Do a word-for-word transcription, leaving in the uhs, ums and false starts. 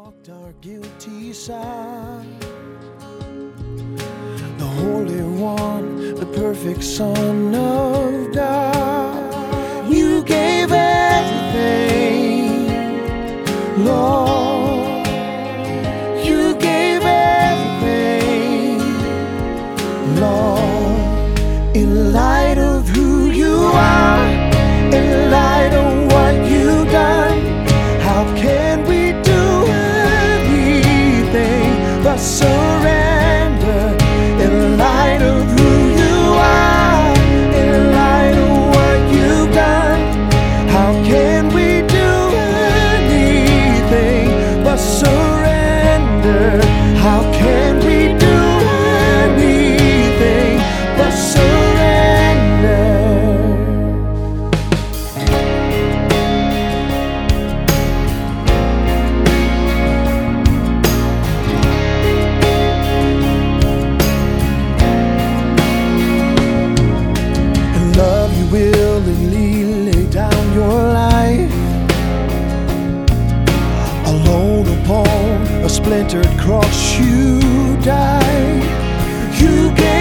walked our guilty side. The Holy One, the perfect Son of God, you gave everything, Lord. You gave everything, Lord. In light of who you are, in light of what you've done, how can we do anything but surrender? In light of who you are, in light of what you've done, how can we do anything but surrender? How can we do anything but surrender? Willingly lay down your life, alone upon a splintered cross you died. You gave